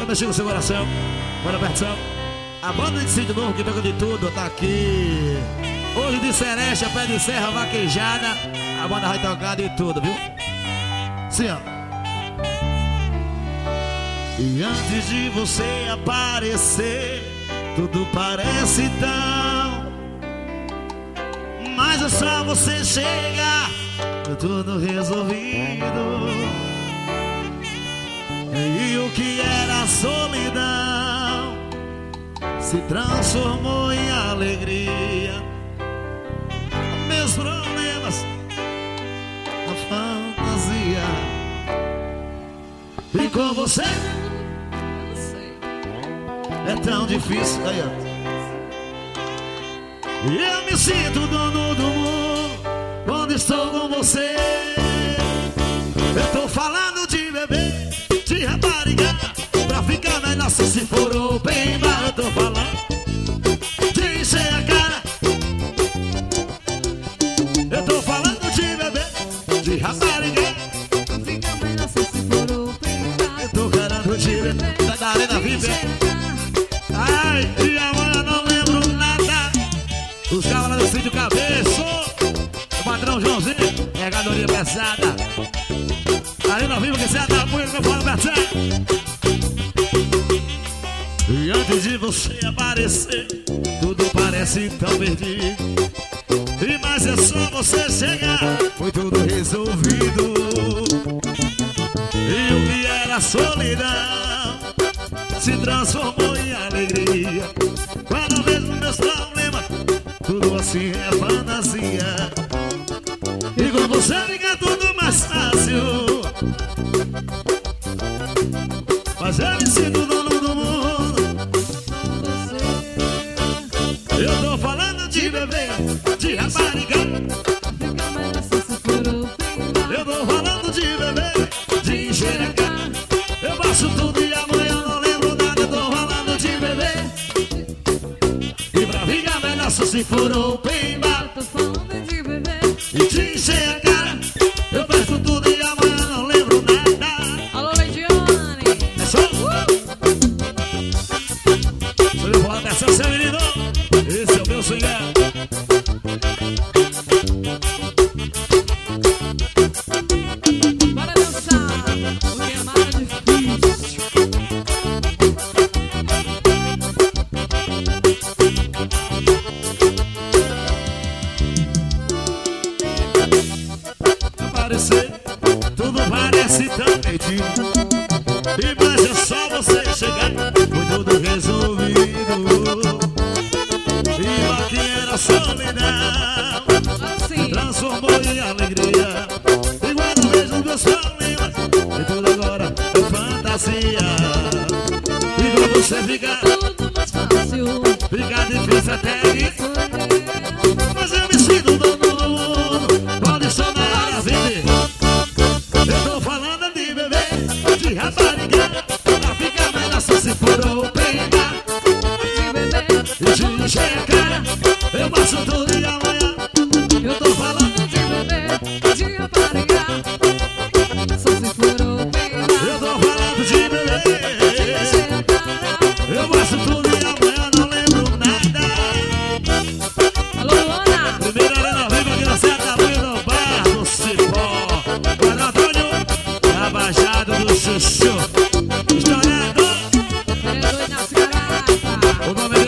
mexer com o seu coração. Bora, Bertão. A banda de Sítio Novo que toca de tudo tá aqui. Hoje de Seresta, pé de serra, vaquejada. A banda vai tocar de tudo, viu? Sim, ó. E antes de você aparecer, tudo parece tão. Mas é só você chegar, tá tudo resolvido. E o que era solidão se transformou em alegria. Meus problemas, a fantasia. E com você é tão difícil. Aí, ó. E eu me sinto dono do mundo quando estou com você. Eu tô falando de bebê, de rapariga, pra ficar melhor se for open bar. Eu tô falando de encher a cara. Eu tô falando de bebê, de rapariga, pra ficar melhor se for open bar. Eu tô querendo de bebê, da arena viver. Ai, e amanhã não lembro nada. Os caras do Sítio Cabeço, o patrão Joãozinho, pegadoria pesada. Arena viva que cê dá muito, meu falo Bertão. E antes de você aparecer, tudo parece tão perdido. E mas é só você chegar, foi tudo resolvido. E o que era solidão se transformou em alegria. Quando mesmo meus problemas, tudo assim é fantasia. E com você fica tudo mais fácil. Mas eu me sinto dono do mundo. Eu tô falando de bebê, de rapariga. Eu tô falando de bebê, de enxerga. Eu faço tudo e amanhã não lembro nada. Eu tô falando de bebê. E pra ficar melhor só se for open bar. Tô falando de bebê e de enxerga. Eu faço tudo e amanhã não lembro nada. Alô, Leidiane. É só eu vou atenção, seu menino. Esse é o meu swingar. Bora dançar, porque é mais difícil. Aparecer, tudo parece tão perdido. E mas é só você chegar, foi tudo resolvido. E o que era solidão Assim, transformou em alegria. E quando vejo meus problemas, e tudo agora é fantasia. E quando você fica, tudo mais fácil. fica difícil até ir. Mas eu me sinto dono do mundo quando estou na área verde. Eu tô falando de bebê, de rapariga, pra ficar melhor só se for open bar. De bebê, E de encher a cara, eu passo tudo e amanhã. eu tô falando de bebê, de rapariga. Só se for open bar. Eu tô falando de bebê, eu passo tudo e amanhã não lembro nada. Alô, Luana. Primeira arena viva aqui na Serra no bar do Cipó. Guarda Antônio, abajado do Chuchu. Estourado, Vereador Inácio Garapa. o nome